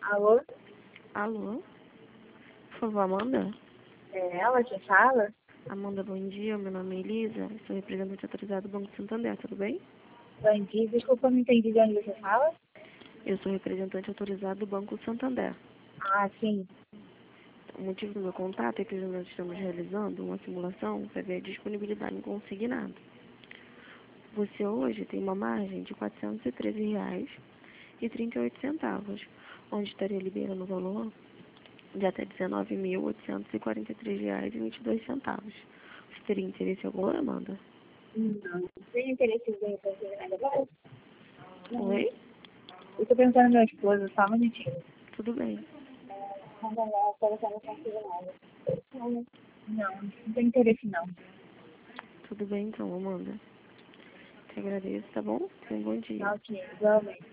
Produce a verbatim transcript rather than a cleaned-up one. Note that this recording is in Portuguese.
Alô? Alô? Por favor, Amanda? É ela que fala? Amanda, bom dia. Meu nome é Elisa. Sou representante autorizado do Banco Santander, tudo bem? Bom dia, desculpa, não entendi de onde você fala. Eu sou representante autorizado do Banco Santander. Ah, sim. O motivo do meu contato é que nós estamos realizando uma simulação para ver a disponibilidade em consignado. Você hoje tem uma margem de quatrocentos e treze reais e trinta e oito centavos, onde estaria liberando o valor de até dezenove mil oitocentos e quarenta e três reais e vinte e dois centavos. Você teria interesse em alguma, Amanda? Não. Tem interesse em ver você agora? Oi? Eu tô perguntando ao meu esposo, só um minutinho. Tudo bem. Não, não, não, não consigo nada. Não, não tem interesse não. Tudo bem então, Amanda. Te agradeço, tá bom? Tenha um bom dia. Tá ok, igualmente.